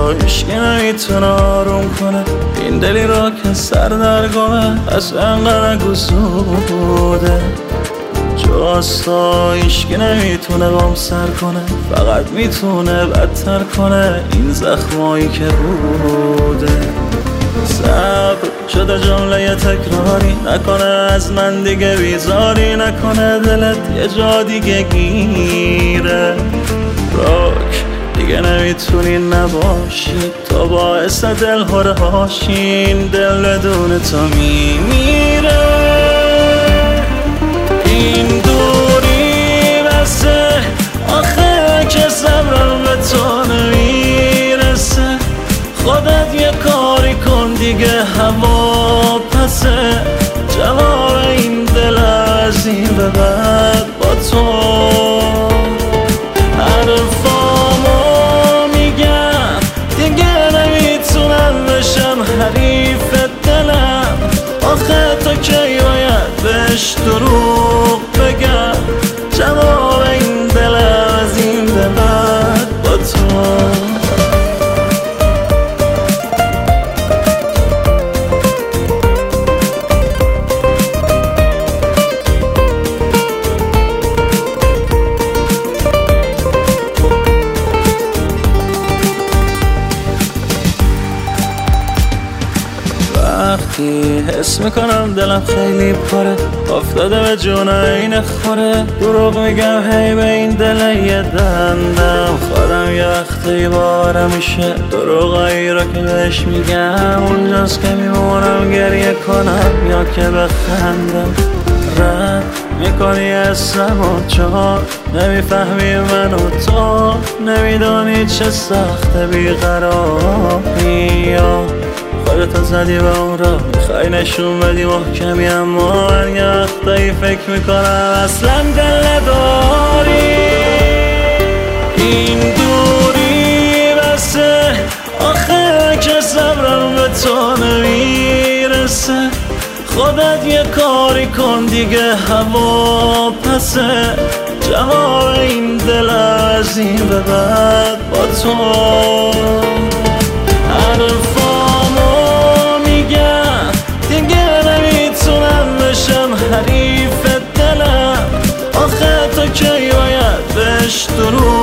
هیچکی نمیتونه آروم کنه این دلی را که سر در گمه از انقدر گسوده جاستا هیچکی نمیتونه بام سر کنه فقط میتونه بدتر کنه این زخمایی که بوده صبر شده جمله تکراری نکنه از من دیگه بیزاری نکنه دلت یه جا دیگه گیره راک دیگه نمیتونی نباشی تو باعث دل هره هاشین دل بدون تو میمیره این دوری بسه آخه که صبرم به تو نمیرسه خودت یه کاری کن دیگه هوا پسه جواب این دل از این به بعد با تو حرفامو میگم دیگه نمیتونم بشم حریف دلم آخه تو کی باید بهش دروغ بگم جواب این دل از این به بعد با تو وقتی حس میکنم دلم خیلی پره افتاده به جون این خوره دروغ میگم هی به این دل یه دندم خودم یه وقتی بارم میشه دروغایی رو که بهش میگم اونجاست که میمونم گریه کنم یا که بخندم رد میکنی اسم و چهار نمیفهمی من و تو نمیدانی چه سخت بیقراری یا خودتو زدی به اون را میخوای نشون بدی محکمی اما من یه وقتایی فکر میکنم اصلا دل داری این دوری بسه آخه که صبرم به تو نمیرسه خودت یه کاری کن دیگه هوا پسه جواب این دل از این به بعد با تو حریف دلم آخه تو کی باید بهش دروغ